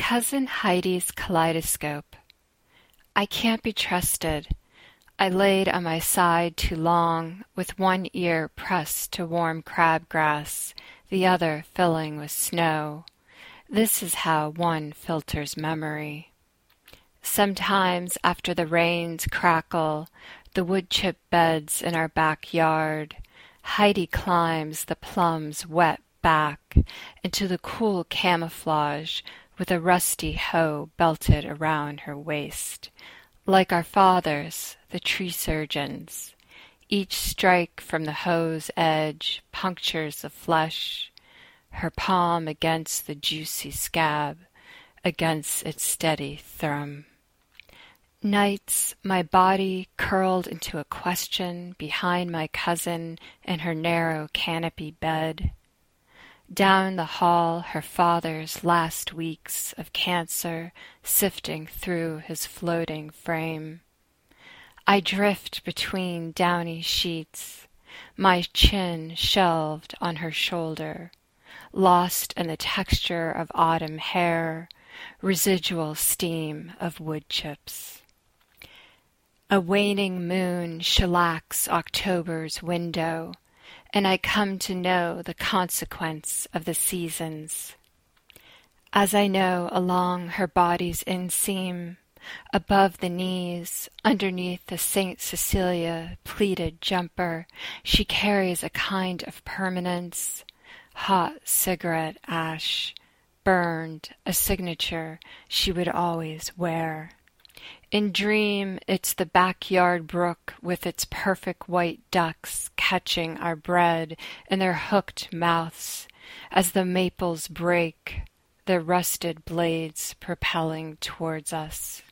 Cousin Heidi's Kaleidoscope. I can't be trusted. I laid on my side too long, with one ear pressed to warm crabgrass, the other filling with snow. This is how one filters memory. Sometimes after the rains crackle the woodchip beds in our backyard, Heidi climbs the plum's wet back into the cool camouflage with a rusty hoe belted around her waist. Like our fathers, the tree surgeons, each strike from the hoe's edge punctures the flesh, her palm against the juicy scab, against its steady thrum. Nights, my body curled into a question behind my cousin in her narrow canopy bed. Down the hall, her father's last weeks of cancer sifting through his floating frame. I drift between downy sheets, my chin shelved on her shoulder, lost in the texture of autumn hair, residual steam of wood chips. A waning moon shellacks October's window, and I come to know the consequence of the seasons. As I know along her body's inseam, above the knees, underneath the St. Cecilia pleated jumper, she carries a kind of permanence, hot cigarette ash, burned, a signature she would always wear. In dream, it's the backyard brook with its perfect white ducks catching our bread in their hooked mouths as the maples break, their rusted blades propelling towards us.